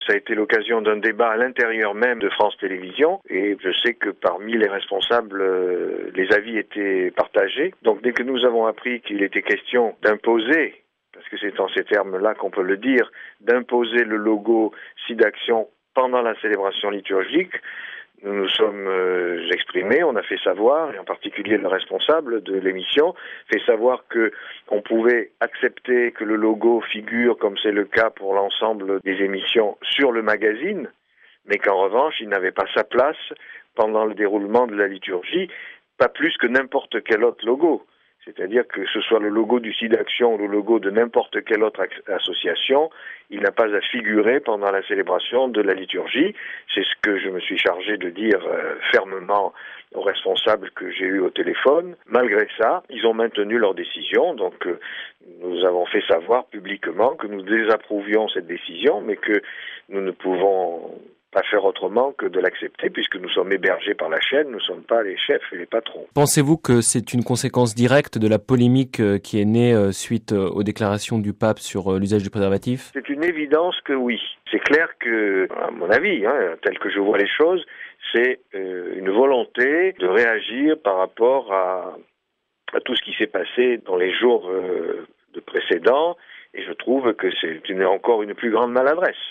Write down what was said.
Ça a été l'occasion d'un débat à l'intérieur même de France Télévisions et je sais que parmi les responsables, les avis étaient partagés. Donc dès que nous avons appris qu'il était question d'imposer, parce que c'est en ces termes-là qu'on peut le dire, d'imposer le logo SIDAction pendant la célébration liturgique, nous nous sommes exprimés, on a fait savoir, et en particulier le responsable de l'émission, fait savoir que on pouvait accepter que le logo figure, comme c'est le cas pour l'ensemble des émissions, sur le magazine, mais qu'en revanche, il n'avait pas sa place pendant le déroulement de la liturgie, pas plus que n'importe quel autre logo. C'est-à-dire que ce soit le logo du SIDAction ou le logo de n'importe quelle autre association, il n'a pas à figurer pendant la célébration de la liturgie. C'est ce que je me suis chargé de dire fermement aux responsables que j'ai eus au téléphone. Malgré ça, ils ont maintenu leur décision. Donc nous avons fait savoir publiquement que nous désapprouvions cette décision, mais que nous ne pouvons pas faire autrement que de l'accepter puisque nous sommes hébergés par la chaîne, nous ne sommes pas les chefs et les patrons. Pensez-vous que c'est une conséquence directe de la polémique qui est née suite aux déclarations du pape sur l'usage du préservatif ? C'est une évidence que oui. C'est clair que, à mon avis, tel que je vois les choses, c'est une volonté de réagir par rapport à tout ce qui s'est passé dans les jours précédents et je trouve que c'est encore une plus grande maladresse.